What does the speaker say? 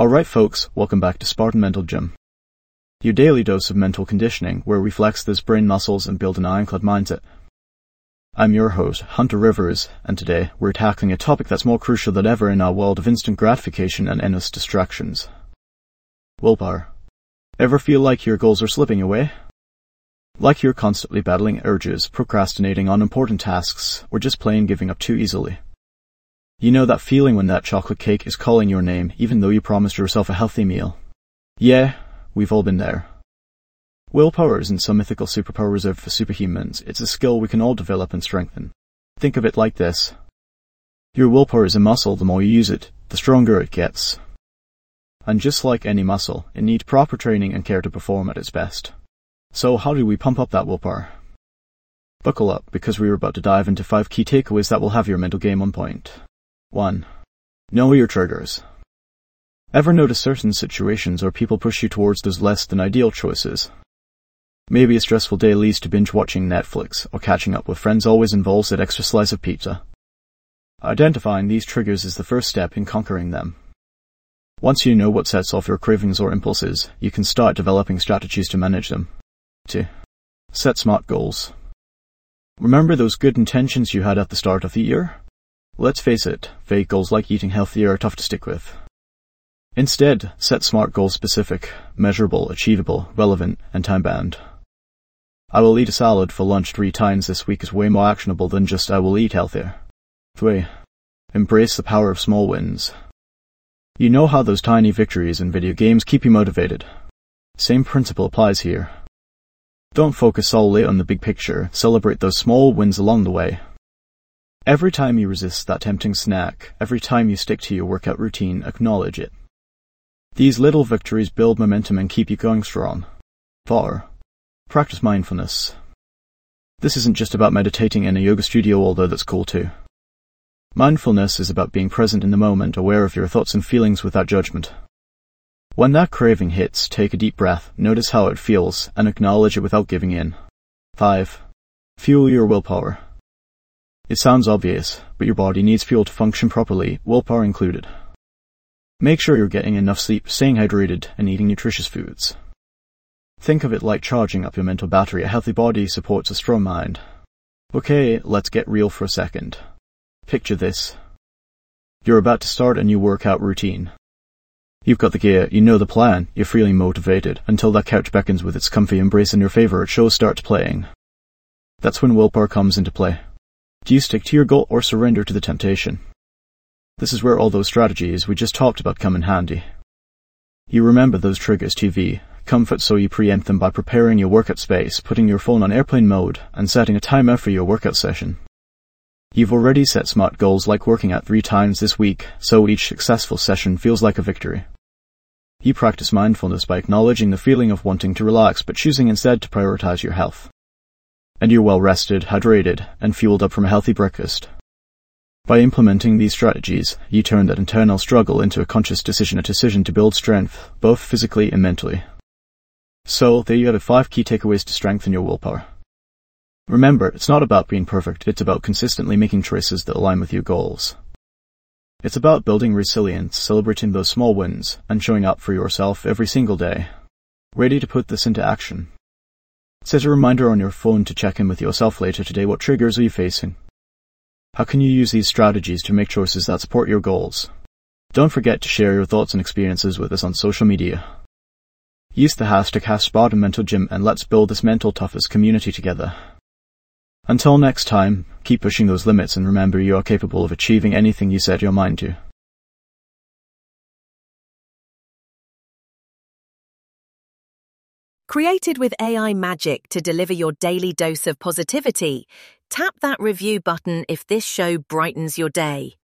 Alright folks, welcome back to Spartan Mental Gym. Your daily dose of mental conditioning, where we flex those brain muscles and build an ironclad mindset. I'm your host, Hunter Rivers, and today we're tackling a topic that's more crucial than ever in our world of instant gratification and endless distractions. Willpower. Ever feel like your goals are slipping away? Like you're constantly battling urges, procrastinating on important tasks, or just plain giving up too easily? You know that feeling when that chocolate cake is calling your name even though you promised yourself a healthy meal? Yeah, we've all been there. Willpower isn't some mythical superpower reserved for superhumans. It's a skill we can all develop and strengthen. Think of it like this. Your willpower is a muscle. The more you use it, the stronger it gets. And just like any muscle, it needs proper training and care to perform at its best. So how do we pump up that willpower? Buckle up, because we're about to dive into 5 key takeaways that will have your mental game on point. 1. Know your triggers. Ever notice certain situations or people push you towards those less than ideal choices? Maybe a stressful day leads to binge watching Netflix, or catching up with friends always involves that extra slice of pizza. Identifying these triggers is the first step in conquering them. Once you know what sets off your cravings or impulses, you can start developing strategies to manage them. 2. Set smart goals. Remember those good intentions you had at the start of the year? Let's face it, vague goals like eating healthier are tough to stick with. Instead, set smart goals specific, measurable, achievable, relevant, and time-bound. I will eat a salad for lunch 3 times this week is way more actionable than just I will eat healthier. 3. Embrace the power of small wins. You know how those tiny victories in video games keep you motivated. Same principle applies here. Don't focus solely on the big picture, celebrate those small wins along the way. Every time you resist that tempting snack, every time you stick to your workout routine, acknowledge it. These little victories build momentum and keep you going strong. 4. Practice mindfulness. This isn't just about meditating in a yoga studio, although that's cool too. Mindfulness is about being present in the moment, aware of your thoughts and feelings without judgment. When that craving hits, take a deep breath, notice how it feels, and acknowledge it without giving in. 5. Fuel your willpower. It sounds obvious, but your body needs fuel to function properly, willpower included. Make sure you're getting enough sleep, staying hydrated, and eating nutritious foods. Think of it like charging up your mental battery. A healthy body supports a strong mind. Okay, let's get real for a second. Picture this. You're about to start a new workout routine. You've got the gear, you know the plan, you're feeling motivated, until that couch beckons with its comfy embrace and your favorite show starts playing. That's when willpower comes into play. Do you stick to your goal or surrender to the temptation? This is where all those strategies we just talked about come in handy. You remember those triggers: TV, comfort, so you preempt them by preparing your workout space, putting your phone on airplane mode, and setting a timer for your workout session. You've already set smart goals like working out 3 times this week, so each successful session feels like a victory. You practice mindfulness by acknowledging the feeling of wanting to relax but choosing instead to prioritize your health. And you're well rested, hydrated, and fueled up from a healthy breakfast. By implementing these strategies, you turn that internal struggle into a conscious decision, a decision to build strength, both physically and mentally. So, there you have it, 5 key takeaways to strengthen your willpower. Remember, it's not about being perfect, it's about consistently making choices that align with your goals. It's about building resilience, celebrating those small wins, and showing up for yourself every single day. Ready to put this into action? Set a reminder on your phone to check in with yourself later today. What triggers are you facing? How can you use these strategies to make choices that support your goals? Don't forget to share your thoughts and experiences with us on social media. Use the hashtag #SpartanMentalGym and let's build this mental toughest community together. Until next time, keep pushing those limits and remember you are capable of achieving anything you set your mind to. Created with AI magic to deliver your daily dose of positivity, tap that review button if this show brightens your day.